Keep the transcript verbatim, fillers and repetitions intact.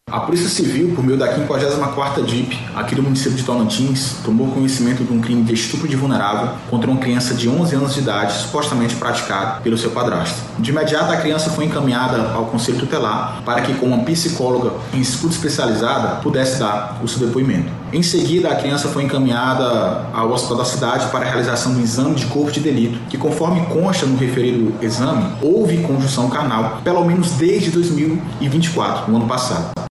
A Polícia Civil, por meio da quinquagésima quarta D I P, aqui do município de Tocantins, tomou conhecimento de um crime de estupro de vulnerável contra uma criança de onze anos de idade, supostamente praticado pelo seu padrasto. De imediato, a criança foi encaminhada ao Conselho Tutelar para que, com uma psicóloga em escuta especializada, pudesse dar o seu depoimento. Em seguida, a criança foi encaminhada ao hospital da cidade para a realização do exame de corpo de delito, que, conforme consta no referido exame, houve conjunção carnal, pelo menos desde dois mil e vinte e quatro, no ano passado.